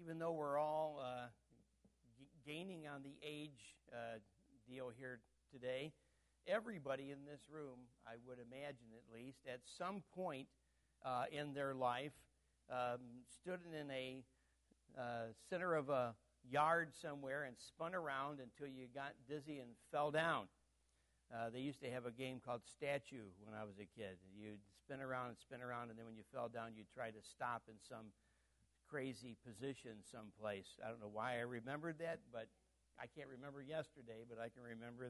even though we're all gaining on the age deal here today, everybody in this room, I would imagine at least, at some point in their life, stood in a center of a yard somewhere and spun around until you got dizzy and fell down. They used to have a game called Statue when I was a kid. You'd spin around, and then when you fell down, you'd try to stop in some crazy position someplace. I don't know why I remembered that, but I can't remember yesterday, but I can remember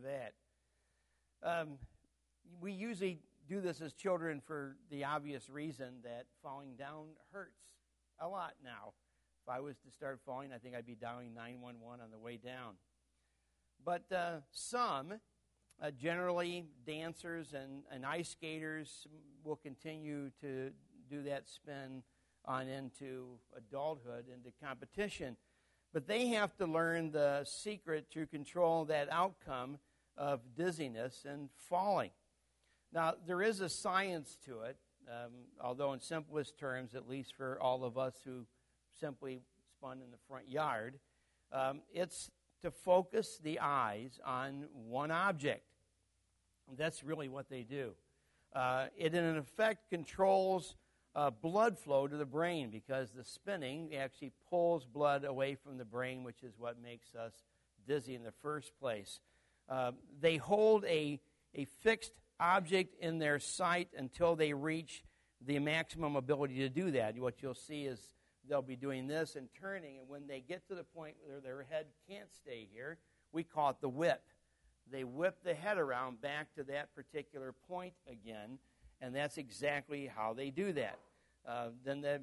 that. We usually do this as children for the obvious reason that falling down hurts a lot now. If I was to start falling, I think I'd be dialing 911 on the way down. But some, generally dancers and ice skaters, will continue to do that spin on into adulthood, into competition. But they have to learn the secret to control that outcome of dizziness and falling. Now, there is a science to it, although in simplest terms, at least for all of us who simply spun in the front yard, it's to focus the eyes on one object. That's really what they do. It, in effect, controls blood flow to the brain because the spinning actually pulls blood away from the brain, which is what makes us dizzy in the first place. They hold a fixed object in their sight until they reach the maximum ability to do that. What you'll see is they'll be doing this and turning, and when they get to the point where their head can't stay here, we call it the whip. They whip the head around back to that particular point again, and that's exactly how they do that. Then the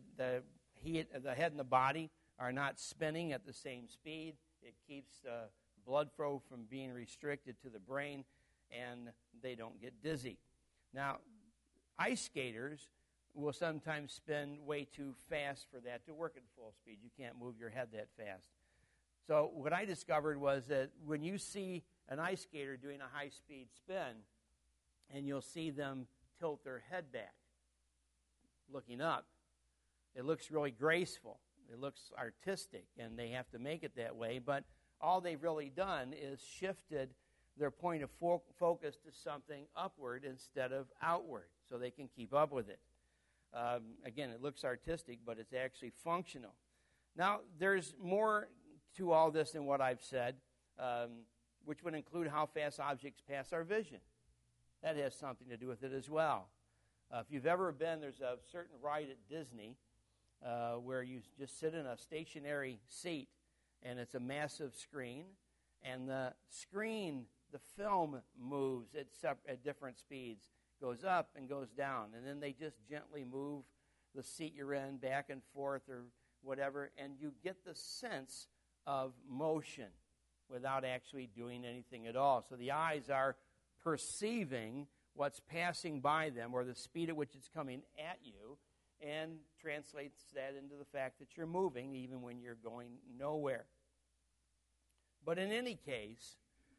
head and the body are not spinning at the same speed. It keeps the blood flow from being restricted to the brain, and they don't get dizzy. Now, ice skaters will sometimes spin way too fast for that to work at full speed. You can't move your head that fast. So what I discovered was that when you see an ice skater doing a high-speed spin, and you'll see them tilt their head back, looking up, it looks really graceful. It looks artistic, and they have to make it that way. But all they've really done is shifted their point of focus to something upward instead of outward, so they can keep up with it. Again, it looks artistic, but it's actually functional. Now, there's more to all this than what I've said, which would include how fast objects pass our vision. That has something to do with it as well. If you've ever been, there's a certain ride at Disney where you just sit in a stationary seat, and it's a massive screen, and the screen, the film moves at different speeds, goes up and goes down, and then they just gently move the seat you're in back and forth or whatever, and you get the sense of motion without actually doing anything at all. So the eyes are perceiving what's passing by them or the speed at which it's coming at you, and translates that into the fact that you're moving even when you're going nowhere. But in any case,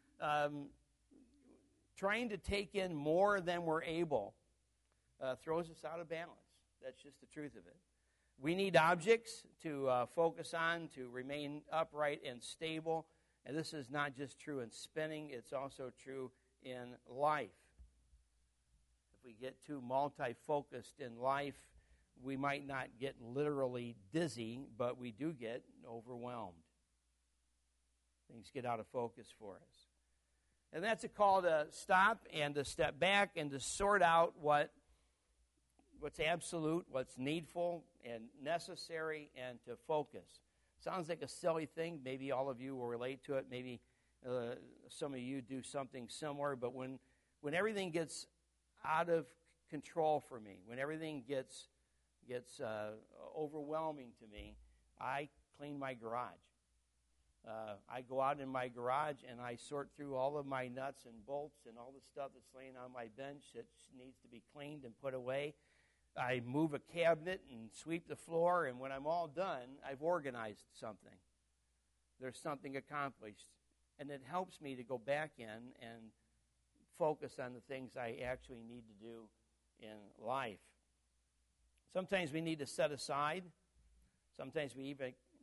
trying to take in more than we're able throws us out of balance. That's just the truth of it. We need objects to focus on, to remain upright and stable. And this is not just true in spinning, it's also true in life. If we get too multi-focused in life, we might not get literally dizzy, but we do get overwhelmed. Things get out of focus for us. And that's a call to stop and to step back and to sort out what's absolute, what's needful and necessary, and to focus. Sounds like a silly thing. Maybe all of you will relate to it. Maybe some of you do something similar. But when everything gets out of control for me, when everything gets overwhelming to me, I clean my garage. I go out in my garage and I sort through all of my nuts and bolts and all the stuff that's laying on my bench that needs to be cleaned and put away. I move a cabinet and sweep the floor, and when I'm all done, I've organized something. There's something accomplished. And it helps me to go back in and focus on the things I actually need to do in life. Sometimes we need to set aside. Sometimes we even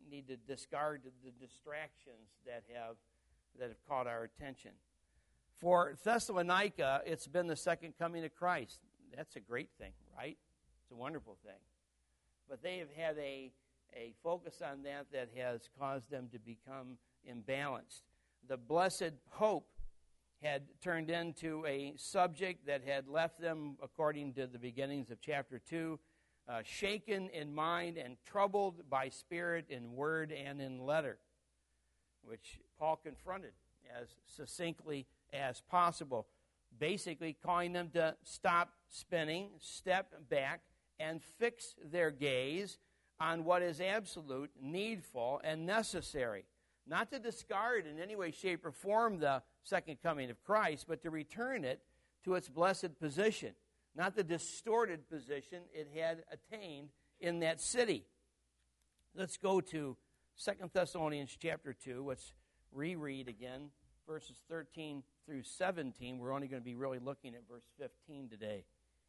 need to discard the distractions that have caught our attention. For Thessalonica, it's been the second coming of Christ. That's a great thing, right? It's a wonderful thing. But they have had a focus on that has caused them to become imbalanced. The blessed hope had turned into a subject that had left them, according to the beginnings of chapter 2, shaken in mind and troubled by spirit in word and in letter, which Paul confronted as succinctly as possible, basically calling them to stop spinning, step back, and fix their gaze on what is absolute, needful, and necessary. Not to discard in any way, shape, or form the second coming of Christ, but to return it to its blessed position, not the distorted position it had attained in that city. Let's go to 2 Thessalonians chapter 2. Let's reread again verses 13 through 17. We're only going to be really looking at verse 15 today.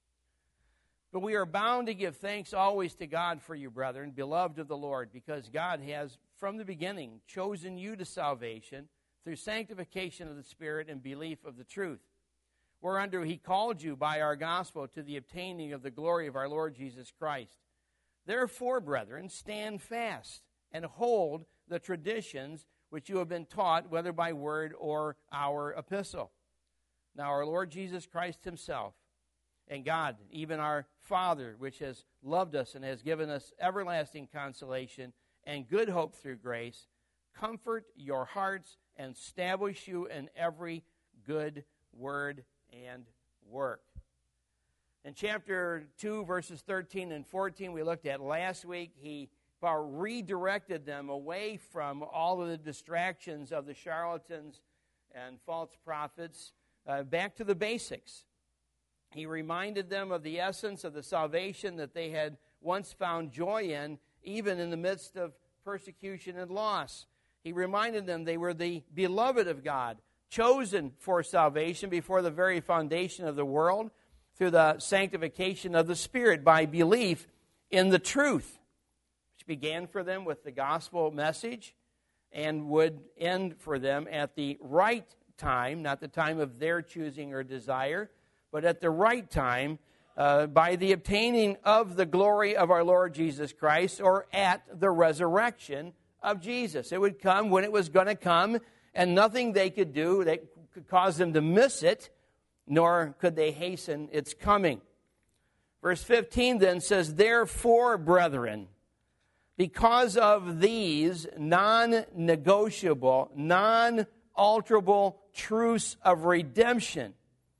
But we are bound to give thanks always to God for you, brethren, beloved of the Lord, because God has from the beginning chosen you to salvation through sanctification of the Spirit and belief of the truth, whereunder he called you by our gospel to the obtaining of the glory of our Lord Jesus Christ. Therefore, brethren, stand fast and hold the traditions which you have been taught, whether by word or our epistle. Now our Lord Jesus Christ himself, and God, even our Father, which has loved us and has given us everlasting consolation and good hope through grace, comfort your hearts and establish you in every good word and work. In chapter 2, verses 13 and 14, we looked at last week, Paul redirected them away from all of the distractions of the charlatans and false prophets back to the basics. He reminded them of the essence of the salvation that they had once found joy in, even in the midst of persecution and loss. He reminded them they were the beloved of God, chosen for salvation before the very foundation of the world through the sanctification of the Spirit by belief in the truth, which began for them with the gospel message and would end for them at the right time, not the time of their choosing or desire, but at the right time, by the obtaining of the glory of our Lord Jesus Christ, or at the resurrection of Jesus. It would come when it was going to come, and nothing they could do that could cause them to miss it, nor could they hasten its coming. Verse 15 then says, therefore, brethren, because of these non-negotiable, non-alterable truths of redemption,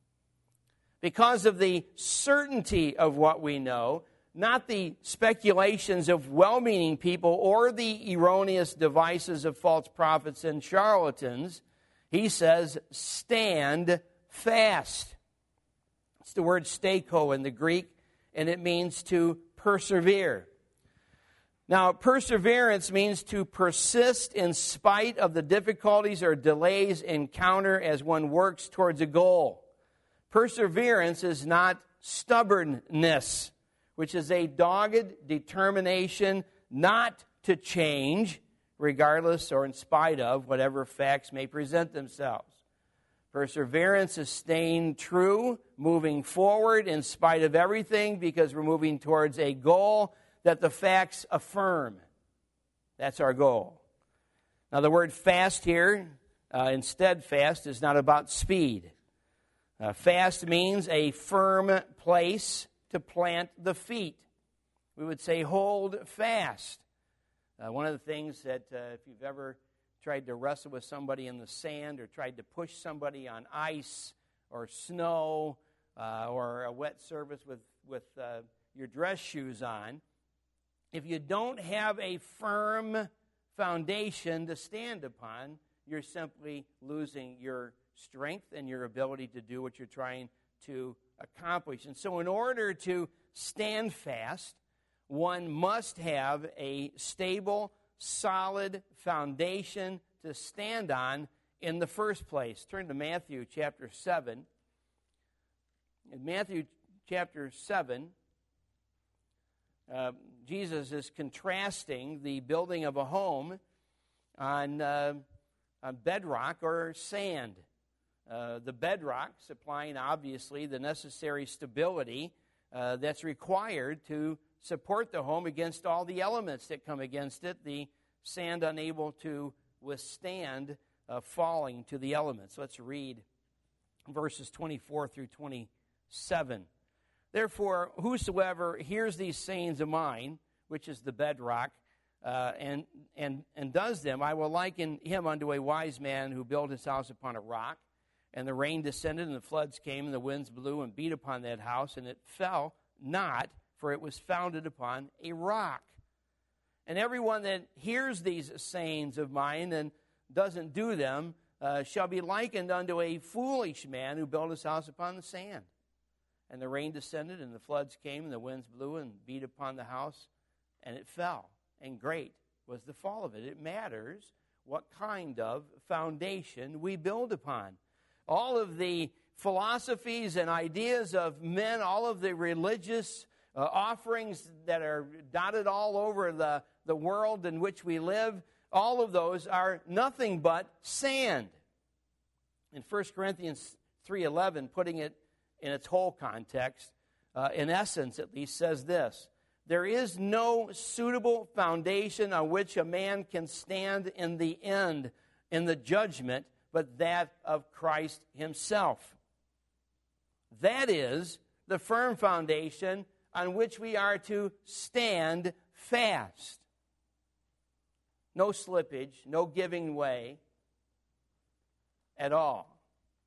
because of the certainty of what we know, not the speculations of well-meaning people or the erroneous devices of false prophets and charlatans, he says, stand fast. It's the word stako in the Greek, and it means to persevere. Now, perseverance means to persist in spite of the difficulties or delays encountered as one works towards a goal. Perseverance is not stubbornness, which is a dogged determination not to change, regardless or in spite of whatever facts may present themselves. Perseverance is staying true, moving forward in spite of everything, because we're moving towards a goal that the facts affirm. That's our goal. Now, the word fast here, instead fast, is not about speed. Fast means a firm place to plant the feet. We would say hold fast. One of the things that if you've ever tried to wrestle with somebody in the sand or tried to push somebody on ice or snow or a wet surface with your dress shoes on, if you don't have a firm foundation to stand upon, you're simply losing your strength and your ability to do what you're trying to accomplish. And so in order to stand fast, one must have a stable, solid foundation to stand on in the first place. Turn to Matthew chapter 7. In Matthew chapter 7, Jesus is contrasting the building of a home on bedrock or sand. The bedrock supplying, obviously, the necessary stability that's required to support the home against all the elements that come against it, the sand unable to withstand falling to the elements. Let's read verses 24 through 27. Therefore, whosoever hears these sayings of mine, which is the bedrock, and does them, I will liken him unto a wise man who built his house upon a rock. And the rain descended, and the floods came, and the winds blew and beat upon that house, and it fell not, for it was founded upon a rock. And everyone that hears these sayings of mine and doesn't do them shall be likened unto a foolish man who built his house upon the sand. And the rain descended, and the floods came, and the winds blew and beat upon the house, and it fell. And great was the fall of it. It matters what kind of foundation we build upon. All of the philosophies and ideas of men, all of the religious offerings that are dotted all over the world in which we live, all of those are nothing but sand. In 1 Corinthians 3:11, putting it in its whole context, in essence at least, says this: there is no suitable foundation on which a man can stand in the end, in the judgment, but that of Christ himself. That is the firm foundation on which we are to stand fast. No slippage, no giving way at all.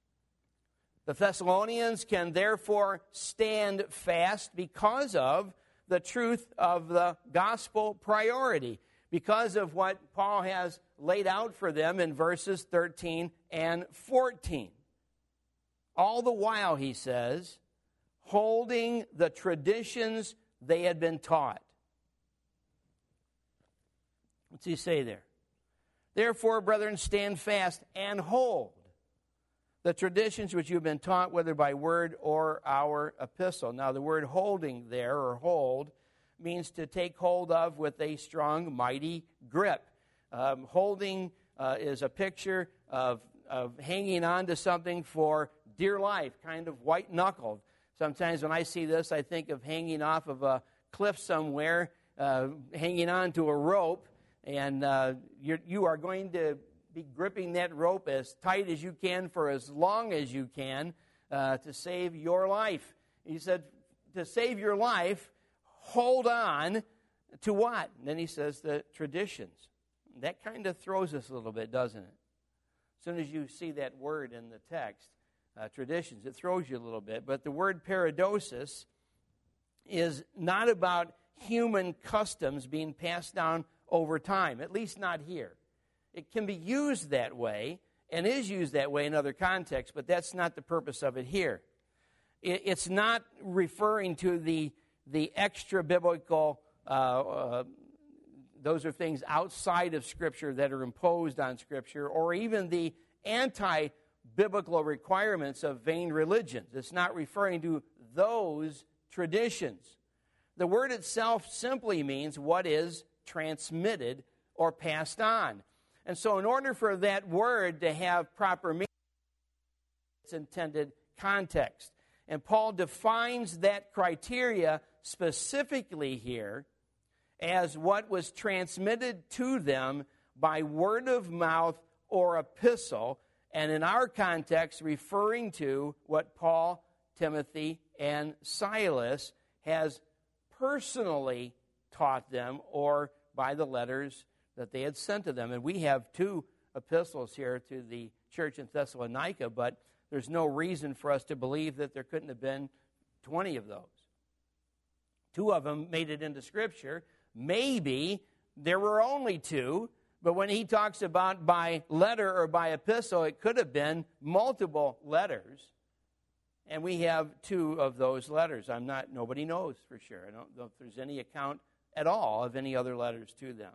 The Thessalonians can therefore stand fast because of the truth of the gospel priority, because of what Paul has laid out for them in verses 13 and 14. All the while, he says, holding the traditions they had been taught. What's he say there? Therefore, brethren, stand fast and hold the traditions which you have been taught, whether by word or our epistle. Now, the word holding there, or hold, means to take hold of with a strong, mighty grip. Holding is a picture of hanging on to something for dear life, kind of white-knuckled. Sometimes when I see this, I think of hanging off of a cliff somewhere, hanging on to a rope, and you are going to be gripping that rope as tight as you can for as long as you can to save your life. He said, to save your life, hold on to what? And then he says the traditions. That kind of throws us a little bit, doesn't it? As soon as you see that word in the text, traditions, it throws you a little bit. But the word paradosis is not about human customs being passed down over time, at least not here. It can be used that way, and is used that way in other contexts, but that's not the purpose of it here. It's not referring to the extra-biblical, those are things outside of Scripture that are imposed on Scripture, or even the anti-biblical requirements of vain religions. It's not referring to those traditions. The word itself simply means what is transmitted or passed on. And so in order for that word to have proper meaning, its intended context. And Paul defines that criteria specifically here as what was transmitted to them by word of mouth or epistle, and in our context referring to what Paul, Timothy, and Silas has personally taught them, or by the letters that they had sent to them. And we have 2 epistles here to the church in Thessalonica, but there's no reason for us to believe that there couldn't have been 20 of those. 2 of them made it into Scripture. Maybe there were only 2, but when he talks about by letter or by epistle, it could have been multiple letters. And we have 2 of those letters. Nobody knows for sure. I don't know if there's any account at all of any other letters to them.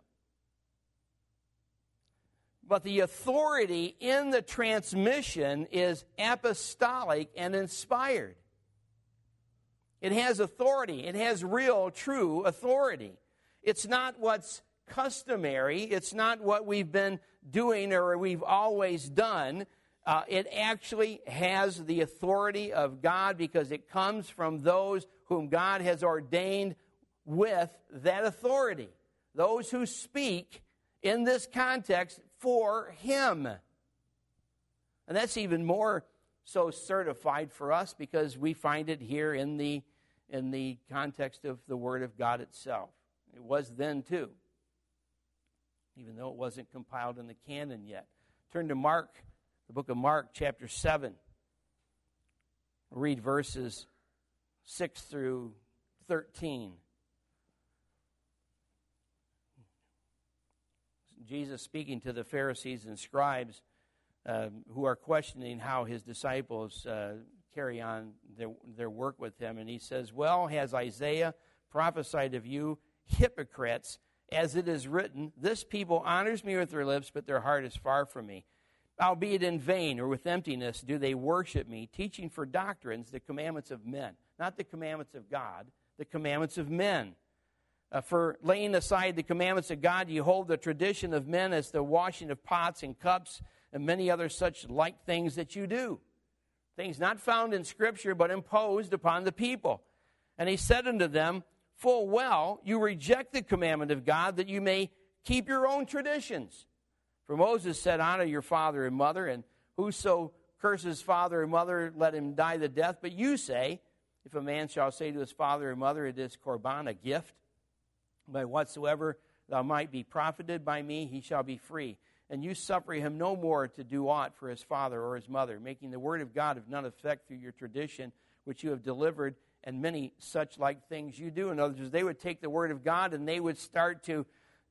But the authority in the transmission is apostolic and inspired. It has authority. It has real, true authority. It's not what's customary. It's not what we've been doing or we've always done. It actually has the authority of God because it comes from those whom God has ordained with that authority. Those who speak in this context for Him. And that's even more so certified for us because we find it here in the context of the Word of God itself. It was then too, even though it wasn't compiled in the canon yet. Turn to Mark, the book of Mark, chapter 7. Read verses 6 through 13. Jesus speaking to the Pharisees and scribes who are questioning how his disciples carry on their work with him. And he says, "Well, has Isaiah prophesied of you, hypocrites, as it is written, this people honors me with their lips, but their heart is far from me. Albeit in vain or with emptiness do they worship me, teaching for doctrines the commandments of men." Not the commandments of God, the commandments of men. For laying aside the commandments of God, you hold the tradition of men as the washing of pots and cups and many other such like things that you do. Things not found in Scripture, but imposed upon the people. And he said unto them, "Full well, you reject the commandment of God, that you may keep your own traditions. For Moses said, honor your father and mother, and whoso curses father and mother, let him die the death. But you say, if a man shall say to his father or mother, it is korban, a gift, by whatsoever thou might be profited by me, he shall be free. And you suffer him no more to do aught for his father or his mother, making the word of God of none effect through your tradition, which you have delivered, and many such like things you do." In other words, they would take the word of God and they would start to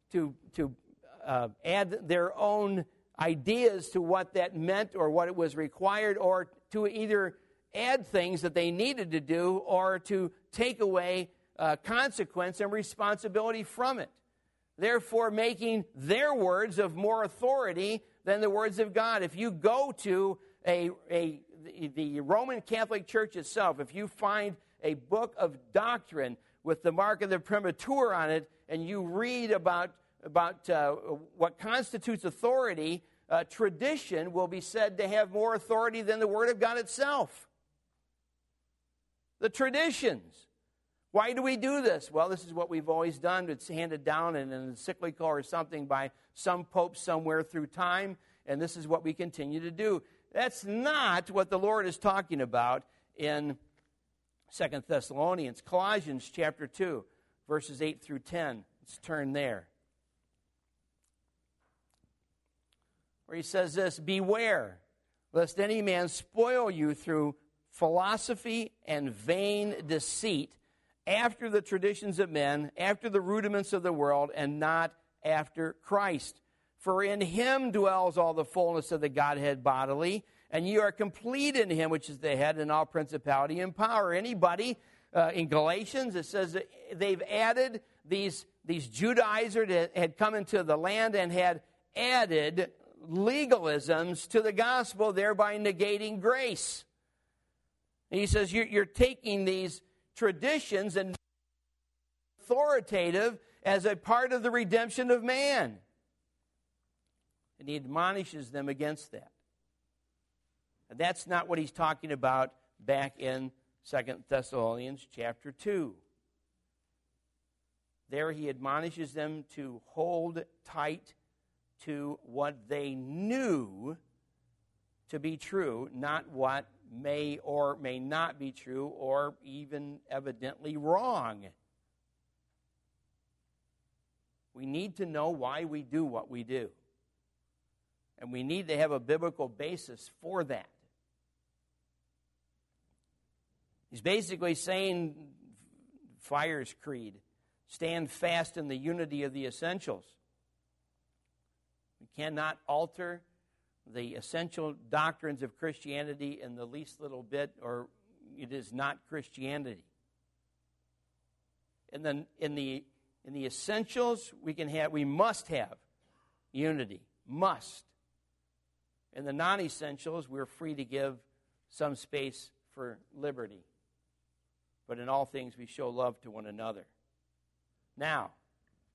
add their own ideas to what that meant or what it was required, or to either add things that they needed to do or to take away consequence and responsibility from it, therefore making their words of more authority than the words of God. If you go to the Roman Catholic Church itself, if you find a book of doctrine with the mark of the Imprimatur on it, and you read about what constitutes authority, tradition will be said to have more authority than the Word of God itself. The traditions. Why do we do this? Well, this is what we've always done. It's handed down in an encyclical or something by some pope somewhere through time, and this is what we continue to do. That's not what the Lord is talking about in 2 Thessalonians. Colossians chapter 2, verses 8 through 10. Let's turn there. Where he says this, "Beware, lest any man spoil you through philosophy and vain deceit, after the traditions of men, after the rudiments of the world, and not after Christ. For in him dwells all the fullness of the Godhead bodily, and you are complete in him, which is the head, in all principality and power." Anybody in Galatians, it says that they've added these Judaizers that had come into the land and had added legalisms to the gospel, thereby negating grace. And he says you're taking these traditions and authoritative as a part of the redemption of man. And he admonishes them against that. And that's not what he's talking about back in 2 Thessalonians chapter 2. There he admonishes them to hold tight to what they knew to be true, not what may or may not be true, or even evidently wrong. We need to know why we do what we do. And we need to have a biblical basis for that. He's basically saying, Fire's Creed, stand fast in the unity of the essentials. We cannot alter the essential doctrines of Christianity in the least little bit, or it is not Christianity. In the essentials, we must have unity. Must. In the non-essentials, we're free to give some space for liberty. But in all things, we show love to one another. Now,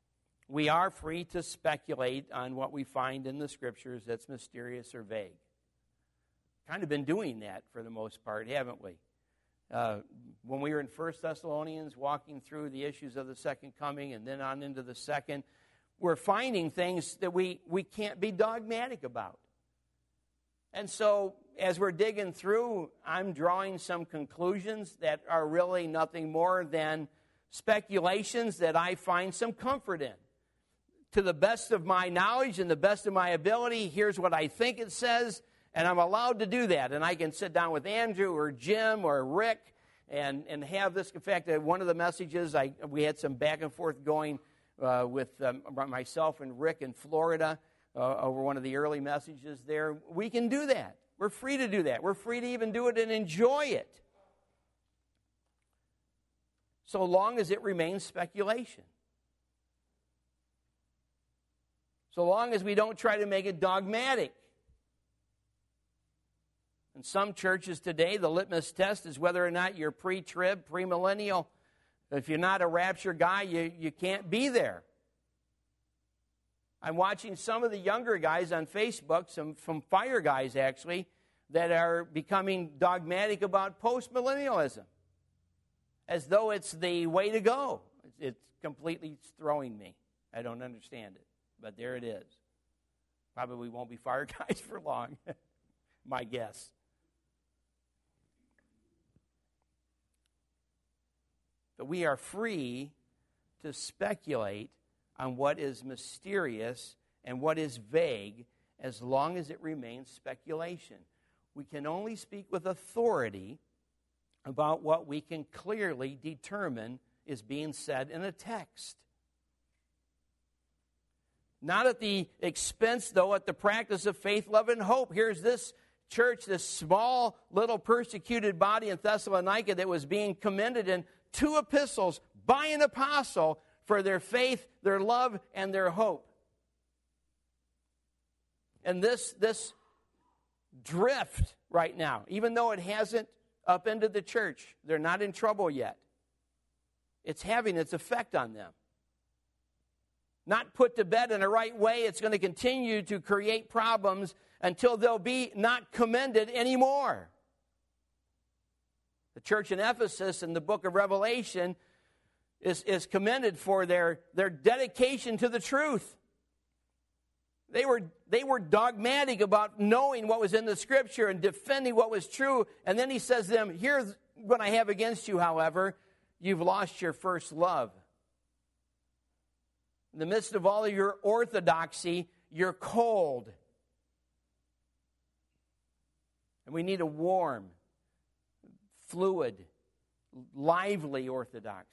we are free to speculate on what we find in the Scriptures that's mysterious or vague. Kind of been doing that for the most part, haven't we? When we were in 1 Thessalonians, walking through the issues of the second coming and then on into the second, we're finding things that we can't be dogmatic about. And so, as we're digging through, I'm drawing some conclusions that are really nothing more than speculations that I find some comfort in. To the best of my knowledge and the best of my ability, here's what I think it says, and I'm allowed to do that. And I can sit down with Andrew or Jim or Rick and have this. In fact, one of the messages, we had some back and forth going with myself and Rick in Florida over one of the early messages there. We can do that. We're free to do that. We're free to even do it and enjoy it, so long as it remains speculation. So long as we don't try to make it dogmatic. In some churches today, the litmus test is whether or not you're pre-trib, premillennial. If you're not a rapture guy, you can't be there. I'm watching some of the younger guys on Facebook, some from Fire guys actually, that are becoming dogmatic about postmillennialism, as though it's the way to go. It's completely throwing me. I don't understand it, but there it is. Probably won't be Fire guys for long, my guess. But we are free to speculate on what is mysterious and what is vague, as long as it remains speculation. We can only speak with authority about what we can clearly determine is being said in a text. Not at the expense, though, at the practice of faith, love, and hope. Here's this church, this small little persecuted body in Thessalonica that was being commended in 2 epistles by an apostle for their faith, their love, and their hope. And this drift right now, even though it hasn't upended the church, they're not in trouble yet. It's having its effect on them. Not put to bed in the right way, it's going to continue to create problems until they'll be not commended anymore. The church in Ephesus in the book of Revelation is commended for their dedication to the truth. They were dogmatic about knowing what was in the Scripture and defending what was true. And then he says to them, here's what I have against you, however. You've lost your first love. In the midst of all of your orthodoxy, you're cold. And we need a warm, fluid, lively orthodoxy.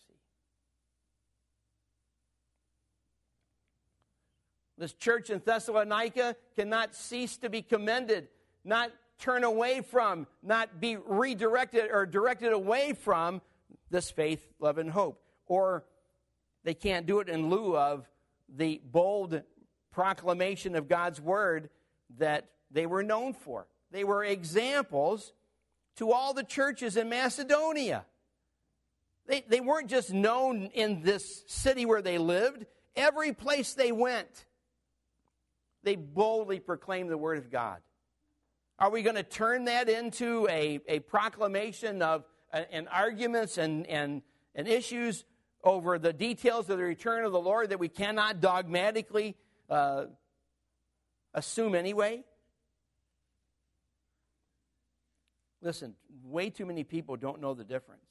This church in Thessalonica cannot cease to be commended, not turn away from, not be redirected or directed away from this faith, love, and hope. Or they can't do it in lieu of the bold proclamation of God's word that they were known for. They were examples to all the churches in Macedonia. They weren't just known in this city where they lived. Every place they went, they boldly proclaimed the word of God. Are we going to turn that into a proclamation of and arguments and issues over the details of the return of the Lord that we cannot dogmatically assume anyway? Listen, way too many people don't know the difference.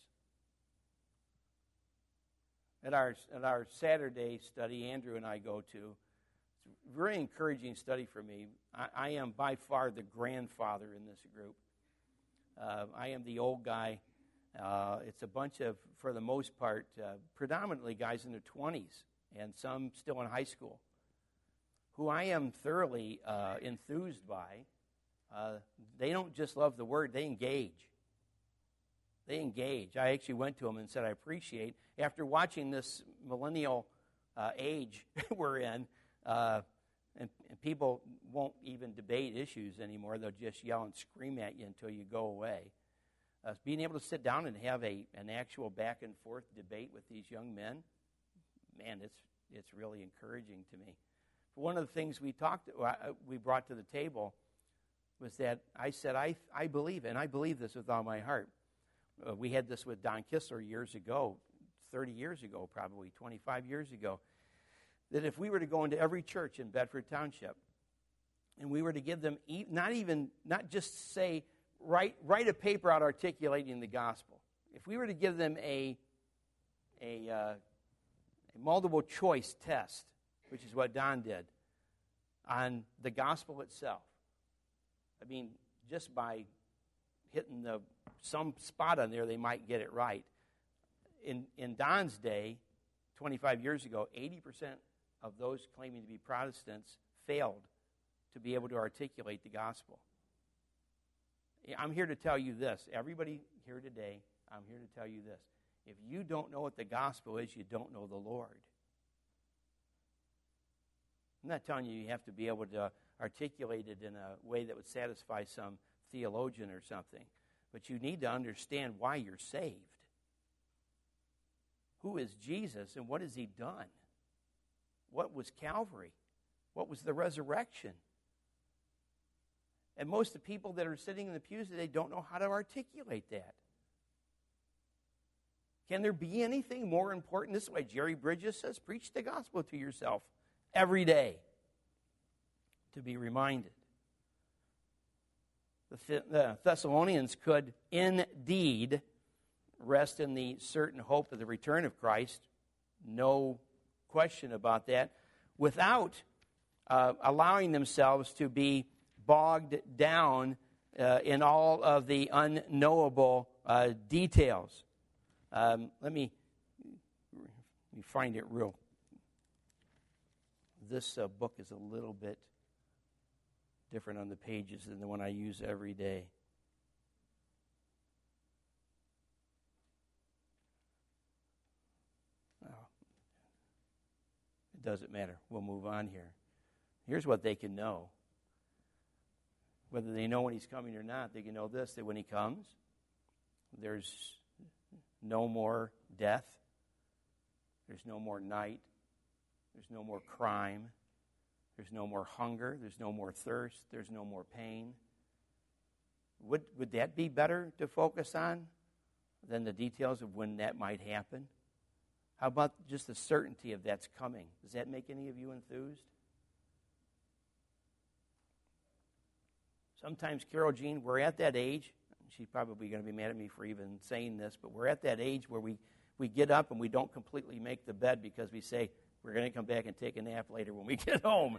At our Saturday study, Andrew and I go to, it's a very encouraging study for me. I am by far the grandfather in this group. I am the old guy. It's a bunch of, for the most part, predominantly guys in their 20s and some still in high school, who I am thoroughly enthused by. They don't just love the word, they engage. They engage. I actually went to them and said, I appreciate, after watching this millennial age we're in, and people won't even debate issues anymore. They'll just yell and scream at you until you go away. Being able to sit down and have an actual back and forth debate with these young men, man, it's really encouraging to me. One of the things we brought to the table was that I said, I believe, and I believe this with all my heart. We had this with Don Kistler years ago, 30 years ago probably, 25 years ago, that if we were to go into every church in Bedford Township and we were to give them, not just say, write a paper out articulating the gospel. If we were to give them a multiple choice test, which is what Don did, on the gospel itself. I mean, just by hitting some spot on there, they might get it right. In Don's day, 25 years ago, 80% of those claiming to be Protestants failed to be able to articulate the gospel. I'm here to tell you this. Everybody here today, I'm here to tell you this. If you don't know what the gospel is, you don't know the Lord. I'm not telling you have to be able to articulate it in a way that would satisfy some theologian or something. But you need to understand why you're saved. Who is Jesus and what has he done? What was Calvary? What was the resurrection? And most of the people that are sitting in the pews today don't know how to articulate that. Can there be anything more important? This is why Jerry Bridges says, preach the gospel to yourself every day to be reminded. The Thessalonians could indeed rest in the certain hope of the return of Christ, no question about that, without allowing themselves to be bogged down in all of the unknowable details. Let me find it real. This book is a little bit different on the pages than the one I use every day. It doesn't matter. We'll move on here. Here's what they can know. Whether they know when he's coming or not, they can know this, that when he comes, there's no more death. There's no more night. There's no more crime. There's no more hunger. There's no more thirst. There's no more pain. Would that be better to focus on than the details of when that might happen? How about just the certainty of that's coming? Does that make any of you enthused? Sometimes, Carol Jean, we're at that age. She's probably going to be mad at me for even saying this, but we're at that age where we get up and we don't completely make the bed because we say, we're going to come back and take a nap later when we get home.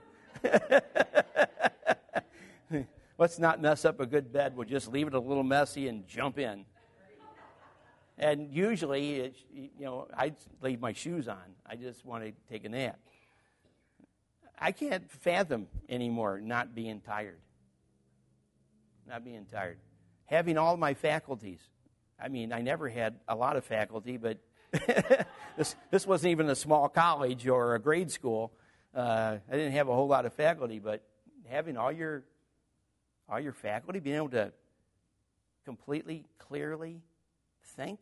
Let's not mess up a good bed. We'll just leave it a little messy and jump in. And usually, I leave my shoes on. I just want to take a nap. I can't fathom anymore not being tired. Not being tired. Having all my faculties. I mean, I never had a lot of faculty, but this wasn't even a small college or a grade school. I didn't have a whole lot of faculty, but having all your faculty, being able to completely, clearly think.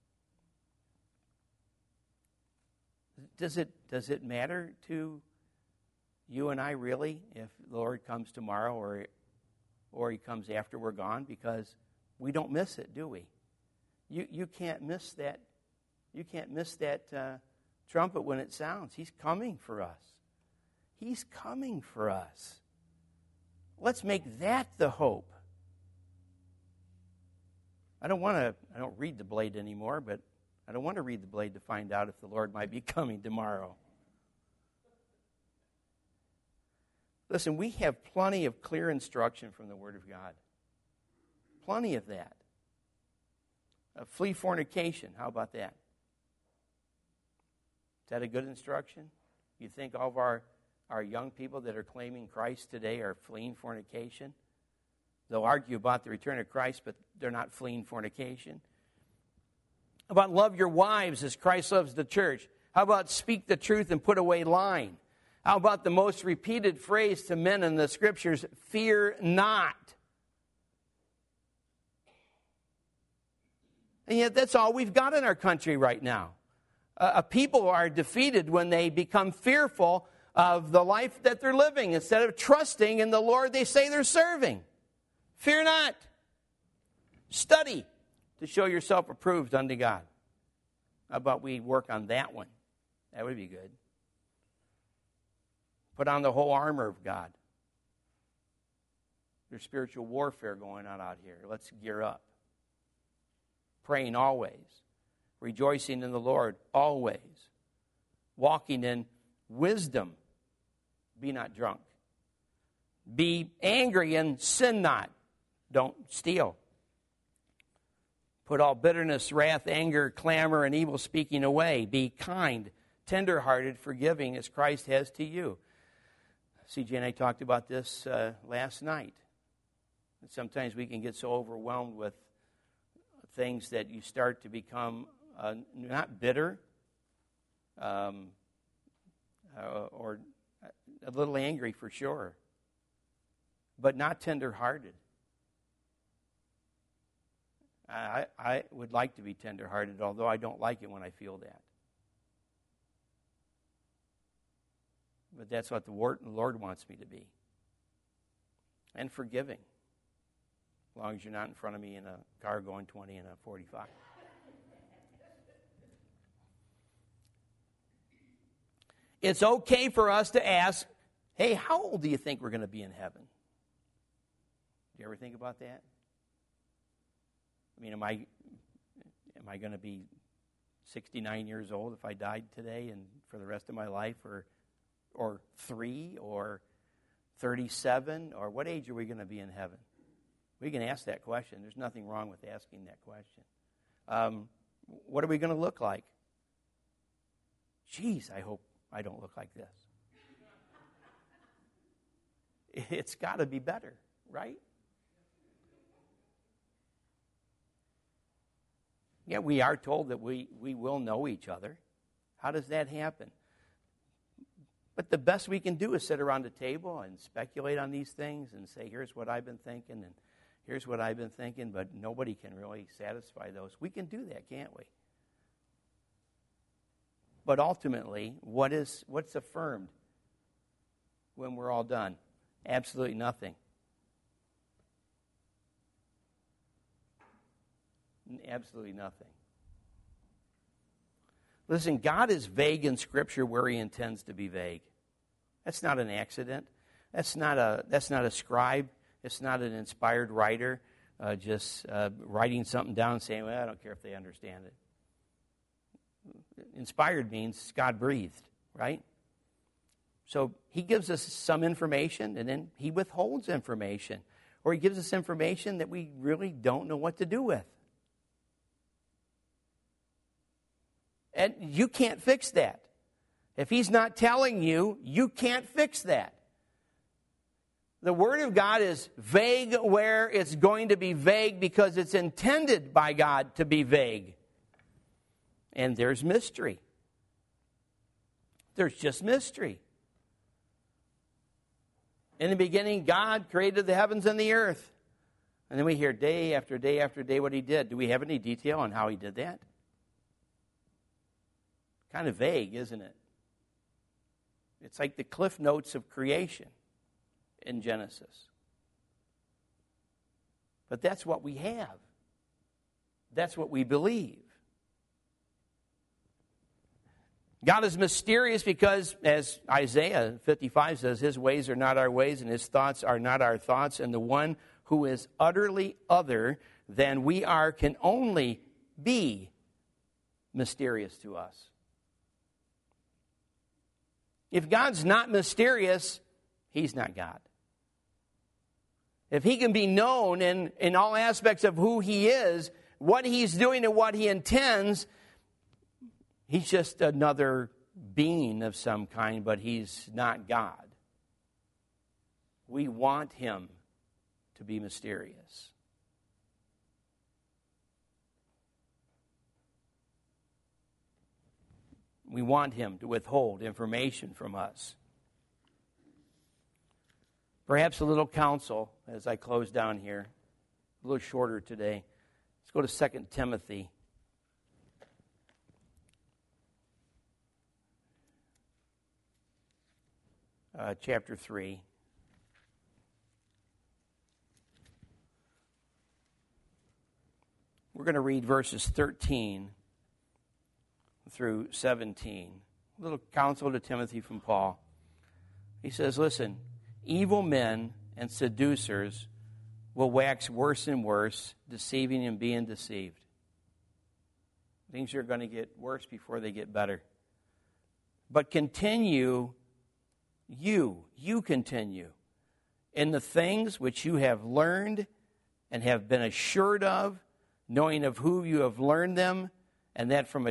Does it matter to you and I really if the Lord comes tomorrow or he comes after we're gone? Because we don't miss it, do we? You can't miss that. You can't miss that trumpet when it sounds. He's coming for us. He's coming for us. Let's make that the hope. I don't read the Blade anymore, but I don't want to read the Blade to find out if the Lord might be coming tomorrow. Listen, we have plenty of clear instruction from the Word of God. Plenty of that. Flee fornication. How about that? Is that a good instruction? You think all of our young people that are claiming Christ today are fleeing fornication? They'll argue about the return of Christ, but they're not fleeing fornication. How about love your wives as Christ loves the church? How about speak the truth and put away lying? How about the most repeated phrase to men in the Scriptures, fear not? And yet that's all we've got in our country right now. A people are defeated when they become fearful of the life that they're living instead of trusting in the Lord they say they're serving. Fear not. Study to show yourself approved unto God. How about we work on that one? That would be good. Put on the whole armor of God. There's spiritual warfare going on out here. Let's gear up. Praying always. Rejoicing in the Lord always. Walking in wisdom. Be not drunk. Be angry and sin not. Don't steal. Put all bitterness, wrath, anger, clamor, and evil speaking away. Be kind, tenderhearted, forgiving as Christ has to you. CJ and I talked about this last night. Sometimes we can get so overwhelmed with things that you start to become not bitter or a little angry for sure, but not tenderhearted. I would like to be tenderhearted, although I don't like it when I feel that. But that's what the Lord wants me to be. And forgiving. As long as you're not in front of me in a car going 20 and a 45. It's okay for us to ask, hey, how old do you think we're going to be in heaven? Do you ever think about that? I mean, am I going to be 69 years old if I died today and for the rest of my life, or 3, or 37, or what age are we going to be in heaven? We can ask that question. There's nothing wrong with asking that question. What are we going to look like? Geez, I hope I don't look like this. It's got to be better, right? Yeah, we are told that we will know each other. How does that happen? But the best we can do is sit around the table and speculate on these things and say, here's what I've been thinking, and here's what I've been thinking, but nobody can really satisfy those. We can do that, can't we? But ultimately, what's affirmed when we're all done? Absolutely nothing. Absolutely nothing. Listen, God is vague in Scripture where He intends to be vague. That's not an accident. That's not a scribe. It's not an inspired writer just writing something down and saying, well, I don't care if they understand it. Inspired means God breathed, right? So He gives us some information, and then He withholds information. Or He gives us information that we really don't know what to do with. And you can't fix that. If He's not telling you, you can't fix that. The Word of God is vague where it's going to be vague because it's intended by God to be vague. And there's mystery. There's just mystery. In the beginning, God created the heavens and the earth. And then we hear day after day after day what He did. Do we have any detail on how He did that? Kind of vague, isn't it? It's like the cliff notes of creation in Genesis. But that's what we have. That's what we believe. God is mysterious because, as Isaiah 55 says, His ways are not our ways and His thoughts are not our thoughts. And the one who is utterly other than we are can only be mysterious to us. If God's not mysterious, He's not God. If He can be known in all aspects of who He is, what He's doing and what He intends, He's just another being of some kind, but He's not God. We want Him to be mysterious. We want Him to withhold information from us. Perhaps a little counsel as I close down here. A little shorter today. Let's go to 2 Timothy. chapter 3. We're going to read verses 13 through 17. A little counsel to Timothy from Paul. He says, listen, evil men and seducers will wax worse and worse, deceiving and being deceived. Things are going to get worse before they get better. But continue, you continue in the things which you have learned and have been assured of, knowing of who you have learned them, and that from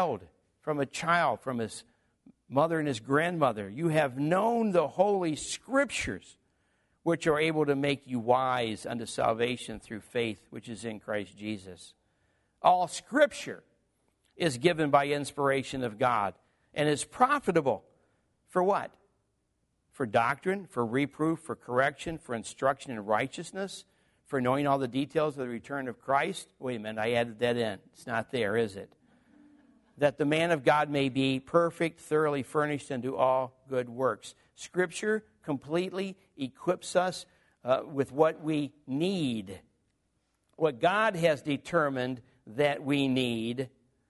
his mother and his grandmother, you have known the Holy Scriptures, which are able to make you wise unto salvation through faith, which is in Christ Jesus. All Scripture is given by inspiration of God and is profitable for what? For doctrine, for reproof, for correction, for instruction in righteousness, for knowing all the details of the return of Christ. Wait a minute, I added that in. It's not there, is it? That the man of God may be perfect, thoroughly furnished unto all good works. Scripture completely equips us with what we need. What God has determined that we need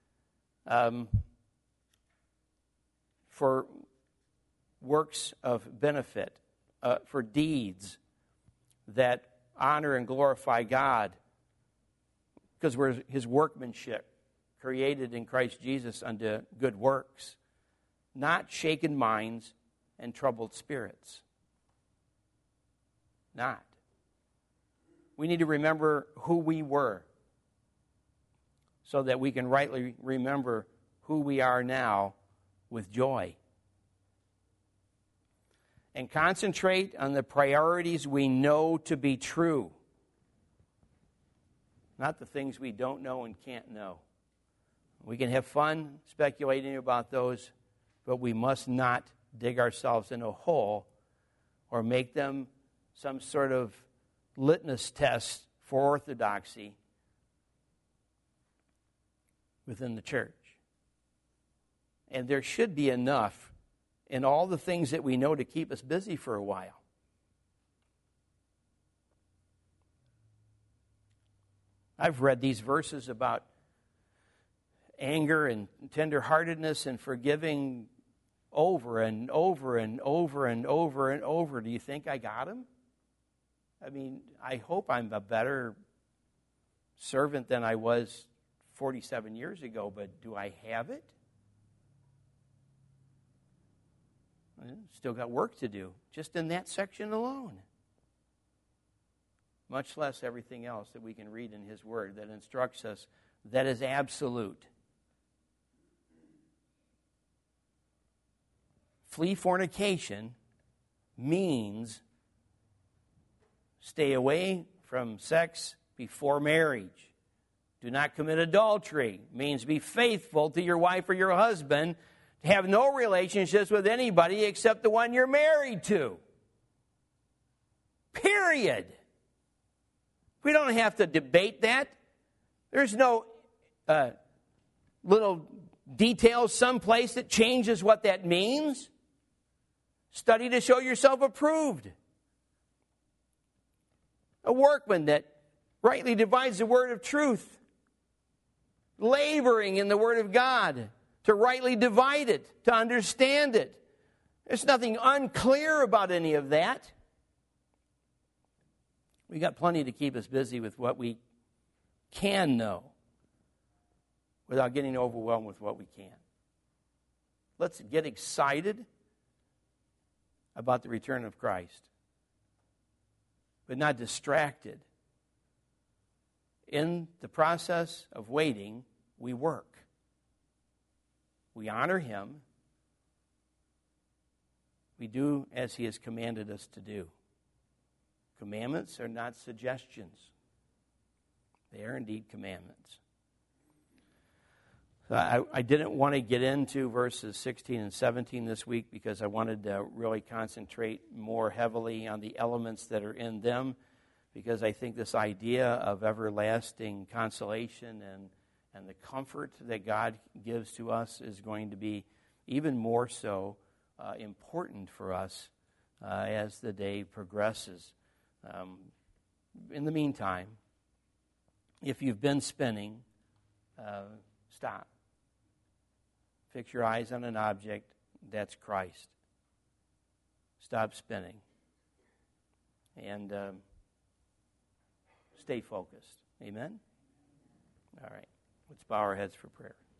for works of benefit, for deeds that honor and glorify God, because we're His workmanship, created in Christ Jesus unto good works, not shaken minds and troubled spirits. Not. We need to remember who we were so that we can rightly remember who we are now with joy. And concentrate on the priorities we know to be true, not the things we don't know and can't know. We can have fun speculating about those, but we must not dig ourselves in a hole or make them some sort of litmus test for orthodoxy within the church. And there should be enough in all the things that we know to keep us busy for a while. I've read these verses about anger and tenderheartedness and forgiving over and over and over and over and over. Do you think I got them? I mean, I hope I'm a better servant than I was 47 years ago, but do I have it? Still got work to do, just in that section alone. Much less everything else that we can read in His Word that instructs us that is absolute. Flee fornication means stay away from sex before marriage. Do not commit adultery means be faithful to your wife or your husband. Have no relationships with anybody except the one you're married to. Period. We don't have to debate that. There's no little details someplace that changes what that means. Study to show yourself approved. A workman that rightly divides the word of truth. Laboring in the word of God. To rightly divide it, to understand it. There's nothing unclear about any of that. We got plenty to keep us busy with what we can know without getting overwhelmed with what we can't. Let's get excited about the return of Christ, but not distracted. In the process of waiting, we work. We honor Him. We do as He has commanded us to do. Commandments are not suggestions. They are indeed commandments. So I didn't want to get into verses 16 and 17 this week because I wanted to really concentrate more heavily on the elements that are in them, because I think this idea of everlasting consolation and the comfort that God gives to us is going to be even more so important for us as the day progresses. In the meantime, if you've been spinning, stop. Fix your eyes on an object. That's Christ. Stop spinning. And stay focused. Amen? All right. Let's bow our heads for prayer.